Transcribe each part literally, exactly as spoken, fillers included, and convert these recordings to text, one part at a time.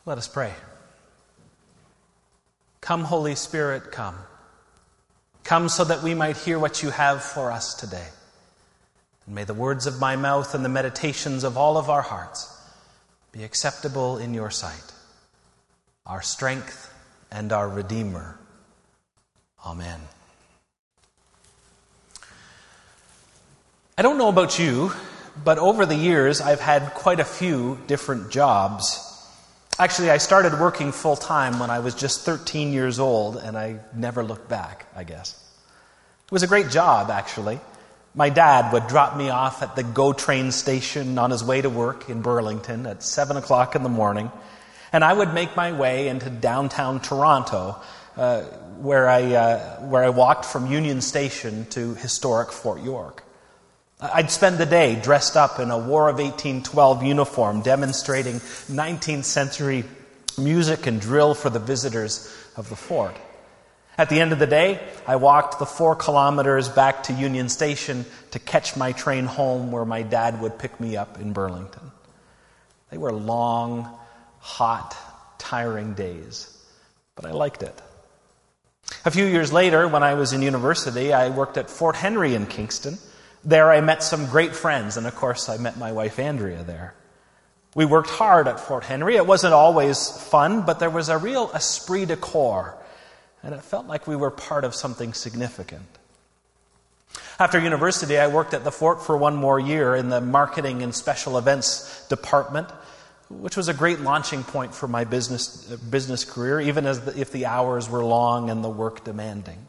Let us pray. Come, Holy Spirit, come. Come so that we might hear what you have for us today. And may the words of my mouth and the meditations of all of our hearts be acceptable in your sight, our strength and our Redeemer. Amen. I don't know about you, but over the years I've had quite a few different jobs. Actually, I started working full-time when I was just thirteen years old, and I never looked back, I guess. It was a great job, actually. My dad would drop me off at the GO train station on his way to work in Burlington at seven o'clock in the morning, and I would make my way into downtown Toronto, uh, where I uh, where I walked from Union Station to historic Fort York. I'd spend the day dressed up in a War of eighteen twelve uniform demonstrating nineteenth century music and drill for the visitors of the fort. At the end of the day, I walked the four kilometers back to Union Station to catch my train home where my dad would pick me up in Burlington. They were long, hot, tiring days, but I liked it. A few years later, when I was in university, I worked at Fort Henry in Kingston. There I met some great friends, and of course I met my wife Andrea there. We worked hard at Fort Henry. It wasn't always fun, but there was a real esprit de corps, and it felt like we were part of something significant. After university, I worked at the fort for one more year in the marketing and special events department, which was a great launching point for my business business career, even as the, if the hours were long and the work demanding.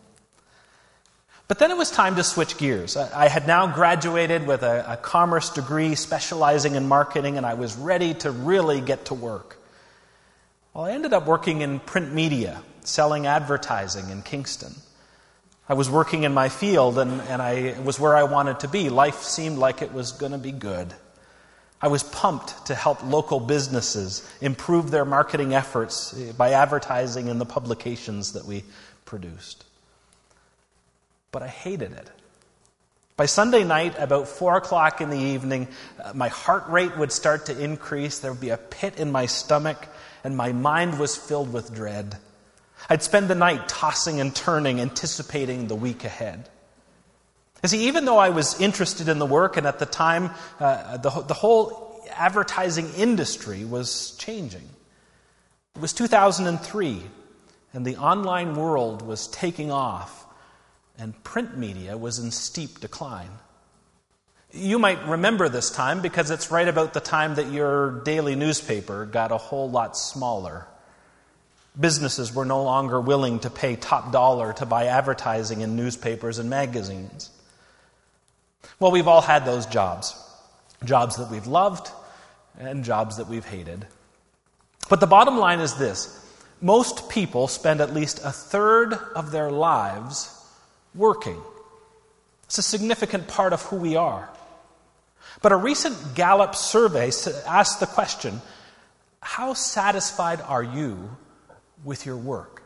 But then it was time to switch gears. I had now graduated with a, a commerce degree specializing in marketing, and I was ready to really get to work. Well, I ended up working in print media, selling advertising in Kingston. I was working in my field, and, and I, it was where I wanted to be. Life seemed like it was going to be good. I was pumped to help local businesses improve their marketing efforts by advertising in the publications that we produced. But I hated it. By Sunday night, about four o'clock in the evening, uh, my heart rate would start to increase. There would be a pit in my stomach, and my mind was filled with dread. I'd spend the night tossing and turning, anticipating the week ahead. You see, even though I was interested in the work, and at the time, uh, the, the whole advertising industry was changing. It was two thousand three, and the online world was taking off. And print media was in steep decline. You might remember this time because it's right about the time that your daily newspaper got a whole lot smaller. Businesses were no longer willing to pay top dollar to buy advertising in newspapers and magazines. Well, we've all had those jobs. Jobs that we've loved and jobs that we've hated. But the bottom line is this. Most people spend at least a third of their lives working. It's a significant part of who we are. But a recent Gallup survey asked the question, how satisfied are you with your work?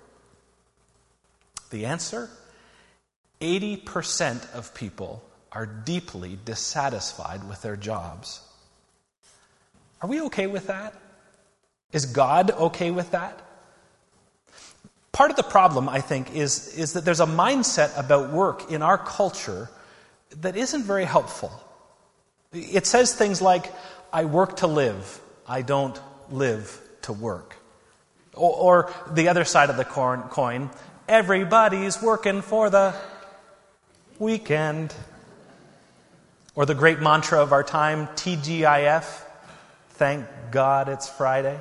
The answer? eighty percent of people are deeply dissatisfied with their jobs. Are we okay with that? Is God okay with that? Part of the problem, I think, is, is that there's a mindset about work in our culture that isn't very helpful. It says things like, I work to live, I don't live to work. Or, or the other side of the coin, everybody's working for the weekend. Or the great mantra of our time, T G I F, thank God it's Friday.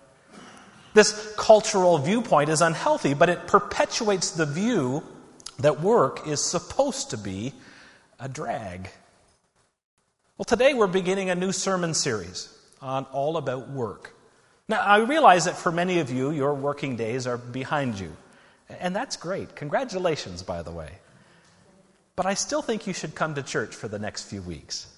This cultural viewpoint is unhealthy, but it perpetuates the view that work is supposed to be a drag. Well, today we're beginning a new sermon series on all about work. Now, I realize that for many of you, your working days are behind you. And that's great. Congratulations, by the way. But I still think you should come to church for the next few weeks.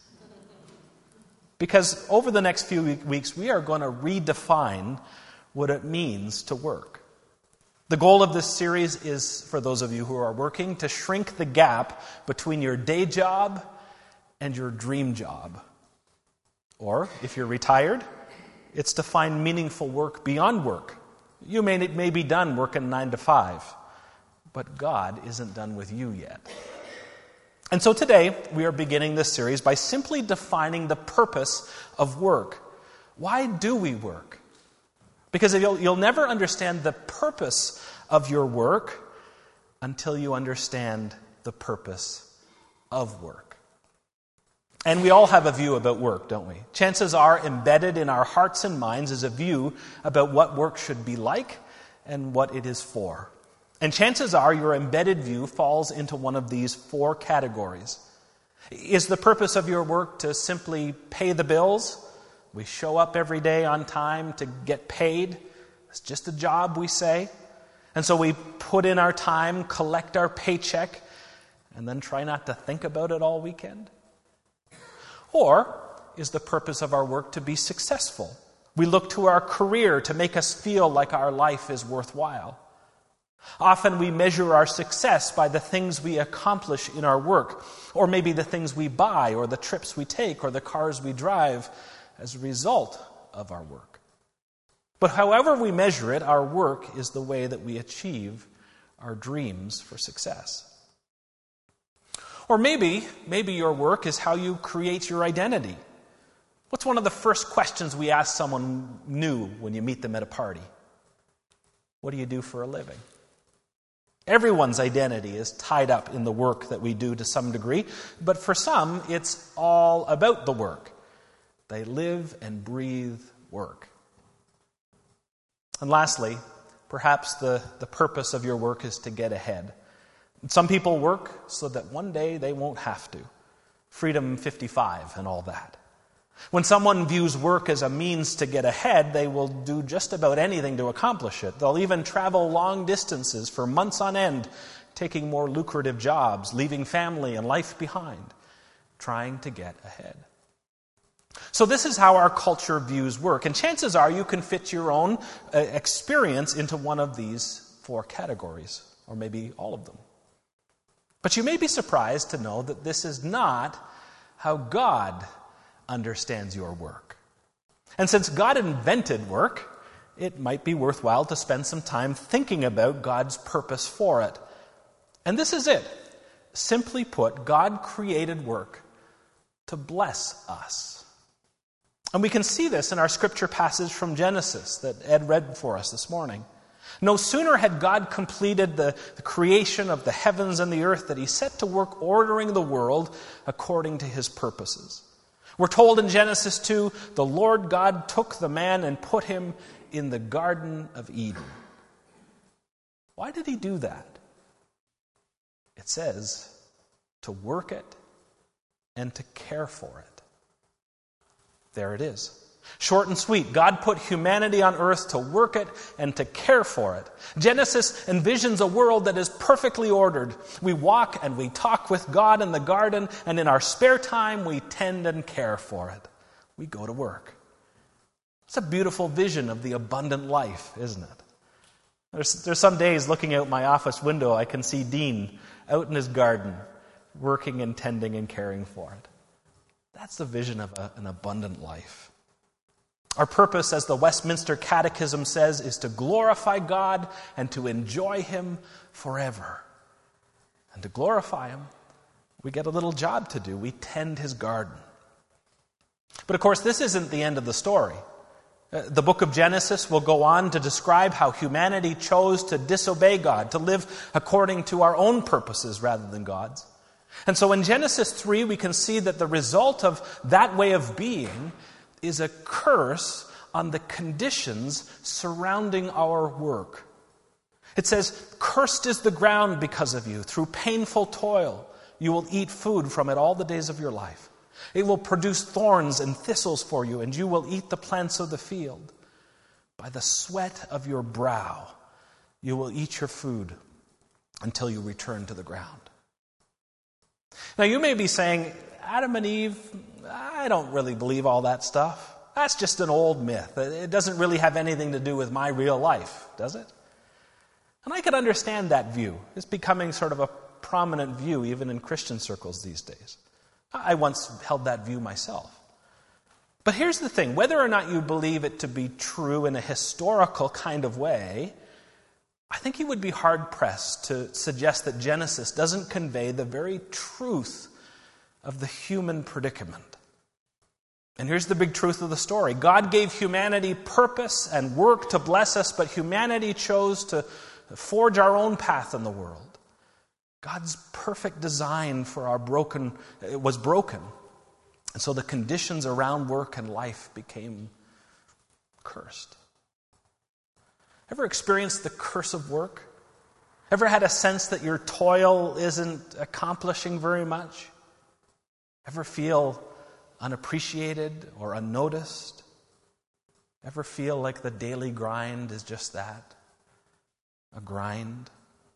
Because over the next few weeks, we are going to redefine what it means to work. The goal of this series is, for those of you who are working, to shrink the gap between your day job and your dream job. Or, if you're retired, It's to find meaningful work beyond work. You may, may be done working nine to five, but God isn't done with you yet. And so today, we are beginning this series by simply defining the purpose of work. Why do we work? Because you'll, you'll never understand the purpose of your work until you understand the purpose of work. And we all have a view about work, don't we? Chances are embedded in our hearts and minds is a view about what work should be like and what it is for. And chances are your embedded view falls into one of these four categories. Is the purpose of your work to simply pay the bills? We show up every day on time to get paid. It's just a job, we say. And so we put in our time, collect our paycheck, and then try not to think about it all weekend? Or is the purpose of our work to be successful? We look to our career to make us feel like our life is worthwhile. Often we measure our success by the things we accomplish in our work, or maybe the things we buy, or the trips we take, or the cars we drive as a result of our work. But however we measure it, our work is the way that we achieve our dreams for success. Or maybe, maybe your work is how you create your identity. What's one of the first questions we ask someone new when you meet them at a party? What do you do for a living? Everyone's identity is tied up in the work that we do to some degree, but for some, it's all about the work. They live and breathe work. And lastly, perhaps the, the purpose of your work is to get ahead. Some people work so that one day they won't have to. Freedom fifty-five and all that. When someone views work as a means to get ahead, they will do just about anything to accomplish it. They'll even travel long distances for months on end, taking more lucrative jobs, leaving family and life behind, trying to get ahead. So this is how our culture views work, and chances are you can fit your own uh, experience into one of these four categories, or maybe all of them. But you may be surprised to know that this is not how God understands your work. And since God invented work, it might be worthwhile to spend some time thinking about God's purpose for it. And this is it. Simply put, God created work to bless us. And we can see this in our scripture passage from Genesis that Ed read for us this morning. No sooner had God completed the, the creation of the heavens and the earth that he set to work ordering the world according to his purposes. We're told in Genesis two, the Lord God took the man and put him in the Garden of Eden. Why did he do that? It says to work it and to care for it. There it is. Short and sweet. God put humanity on earth to work it and to care for it. Genesis envisions a world that is perfectly ordered. We walk and we talk with God in the garden, and in our spare time we tend and care for it. We go to work. It's a beautiful vision of the abundant life, isn't it? There's, there's some days looking out my office window, I can see Dean out in his garden, working and tending and caring for it. That's the vision of a, an abundant life. Our purpose, as the Westminster Catechism says, is to glorify God and to enjoy him forever. And to glorify him, we get a little job to do. We tend his garden. But of course, this isn't the end of the story. The book of Genesis will go on to describe how humanity chose to disobey God, to live according to our own purposes rather than God's. And so in Genesis three, we can see that the result of that way of being is a curse on the conditions surrounding our work. It says, "Cursed is the ground because of you. Through painful toil, you will eat food from it all the days of your life. It will produce thorns and thistles for you, and you will eat the plants of the field. By the sweat of your brow, you will eat your food until you return to the ground." Now you may be saying, Adam and Eve, I don't really believe all that stuff. That's just an old myth. It doesn't really have anything to do with my real life, does it? And I could understand that view. It's becoming sort of a prominent view even in Christian circles these days. I once held that view myself. But here's the thing, whether or not you believe it to be true in a historical kind of way, I think you would be hard-pressed to suggest that Genesis doesn't convey the very truth of the human predicament. And here's the big truth of the story. God gave humanity purpose and work to bless us, but humanity chose to forge our own path in the world. God's perfect design for our broken was broken. And so the conditions around work and life became cursed. Ever experienced the curse of work? Ever had a sense that your toil isn't accomplishing very much? Ever feel unappreciated or unnoticed? Ever feel like the daily grind is just that? A grind?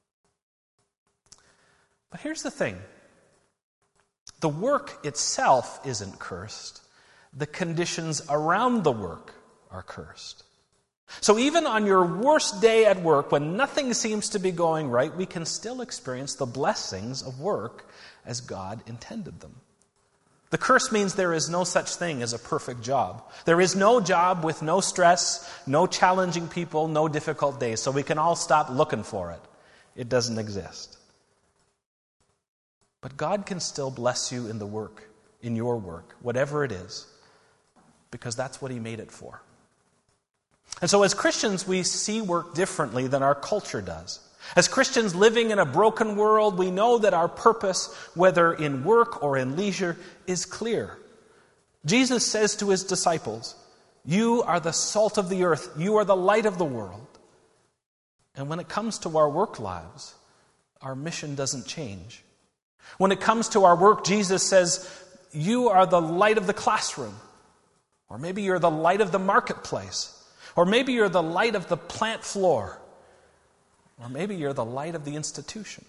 But here's the thing. The work itself isn't cursed. The conditions around the work are cursed. So even on your worst day at work, when nothing seems to be going right, we can still experience the blessings of work as God intended them. The curse means there is no such thing as a perfect job. There is no job with no stress, no challenging people, no difficult days. So we can all stop looking for it. It doesn't exist. But God can still bless you in the work, in your work, whatever it is, because that's what He made it for. And so as Christians, we see work differently than our culture does. As Christians living in a broken world, we know that our purpose, whether in work or in leisure, is clear. Jesus says to His disciples, "You are the salt of the earth. You are the light of the world." And when it comes to our work lives, our mission doesn't change. When it comes to our work, Jesus says, "You are the light of the classroom." Or maybe you're the light of the marketplace. Or maybe you're the light of the plant floor. Or maybe you're the light of the institution.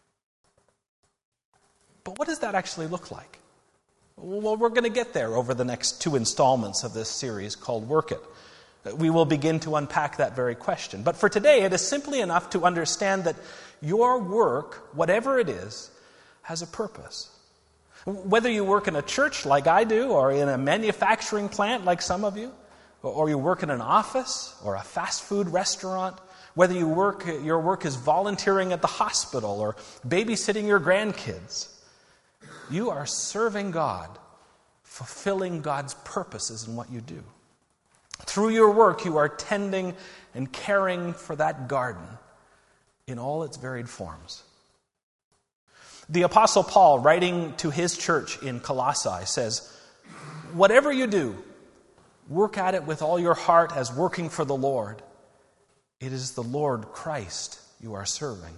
But what does that actually look like? Well, we're going to get there over the next two installments of this series called Work It. We will begin to unpack that very question. But for today, it is simply enough to understand that your work, whatever it is, has a purpose. Whether you work in a church like I do, or in a manufacturing plant like some of you, or you work in an office or a fast food restaurant, whether you work, your work is volunteering at the hospital or babysitting your grandkids, you are serving God, fulfilling God's purposes in what you do. Through your work, you are tending and caring for that garden in all its varied forms. The Apostle Paul, writing to his church in Colossae, says, "Whatever you do, work at it with all your heart as working for the Lord. It is the Lord Christ you are serving."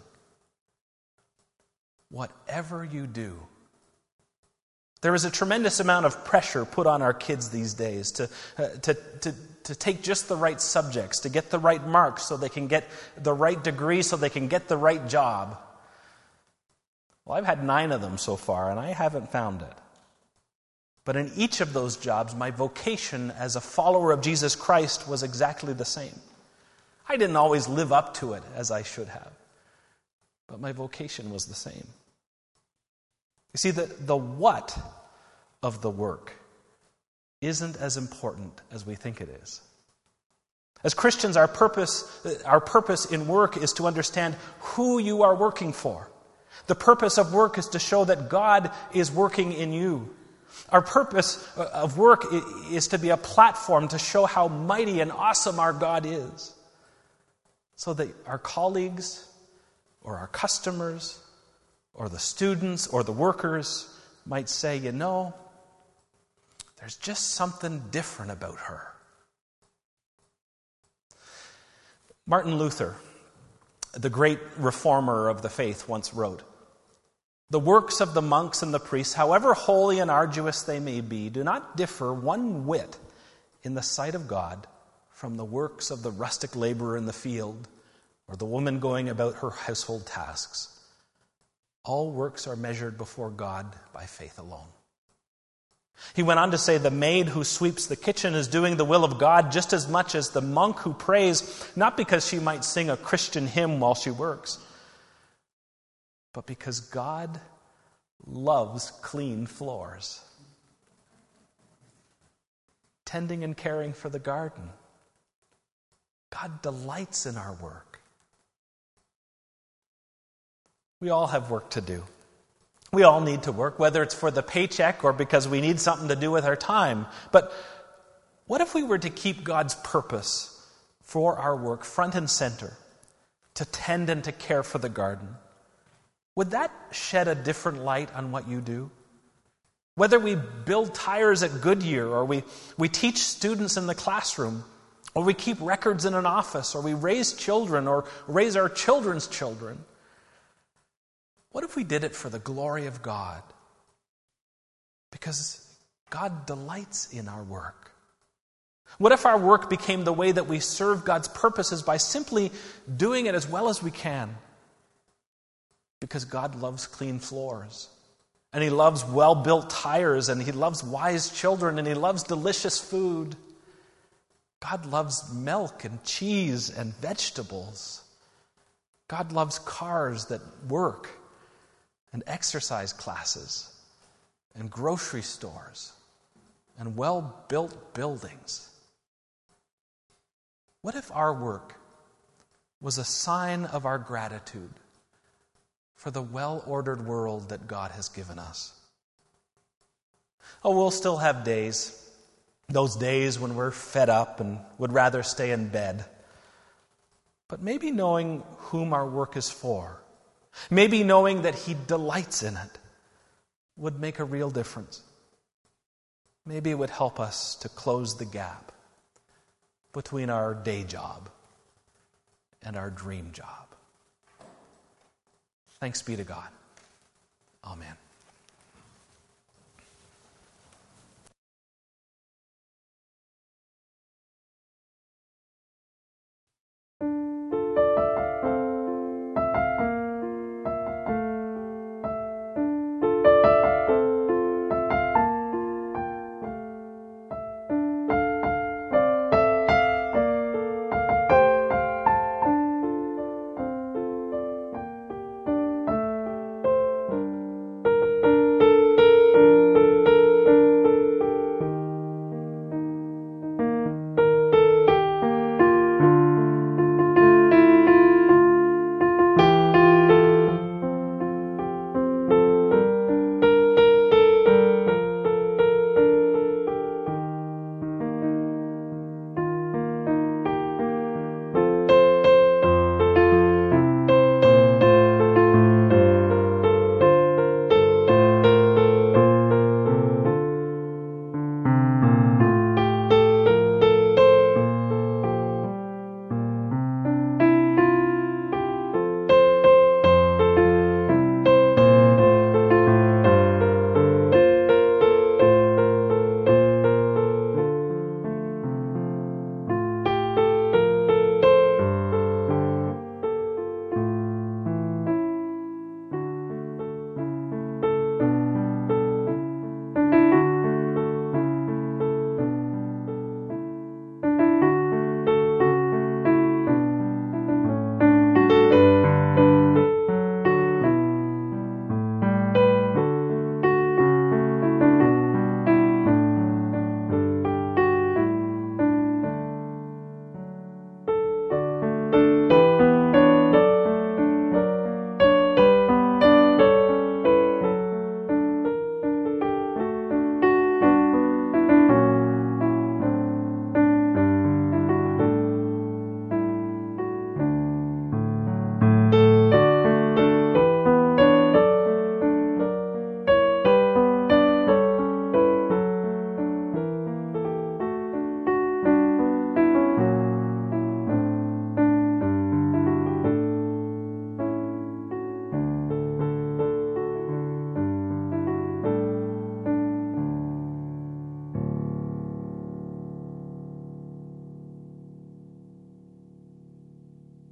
Whatever you do. There is a tremendous amount of pressure put on our kids these days to, uh, to, to, to take just the right subjects, to get the right marks so they can get the right degree, so they can get the right job. Well, I've had nine of them so far, and I haven't found it. But in each of those jobs, my vocation as a follower of Jesus Christ was exactly the same. I didn't always live up to it as I should have, but my vocation was the same. You see, the, the what of the work isn't as important as we think it is. As Christians, our purpose, our purpose in work is to understand who you are working for. The purpose of work is to show that God is working in you. Our purpose of work is to be a platform to show how mighty and awesome our God is, so that our colleagues or our customers or the students or the workers might say, "You know, there's just something different about her." Martin Luther, the great reformer of the faith, once wrote, "The works of the monks and the priests, however holy and arduous they may be, do not differ one whit in the sight of God from the works of the rustic laborer in the field or the woman going about her household tasks. All works are measured before God by faith alone." He went on to say, "The maid who sweeps the kitchen is doing the will of God just as much as the monk who prays, not because she might sing a Christian hymn while she works, but because God loves clean floors." tending and caring for the garden. God delights in our work. We all have work to do. We all need to work, whether it's for the paycheck or because we need something to do with our time. But what if we were to keep God's purpose for our work front and center, to tend and to care for the garden? Would that shed a different light on what you do? Whether we build tires at Goodyear, or we, we teach students in the classroom, or we keep records in an office, or we raise children, or raise our children's children, what if we did it for the glory of God? Because God delights in our work. What if our work became the way that we serve God's purposes by simply doing it as well as we can? Because God loves clean floors, and He loves well-built tires, and He loves wise children, and He loves delicious food. God loves milk and cheese and vegetables. God loves cars that work, and exercise classes, and grocery stores, and well-built buildings. What if our work was a sign of our gratitude for the well-ordered world that God has given us? Oh, we'll still have days, those days when we're fed up and would rather stay in bed. But maybe knowing whom our work is for, maybe knowing that He delights in it, would make a real difference. Maybe it would help us to close the gap between our day job and our dream job. Thanks be to God. Amen.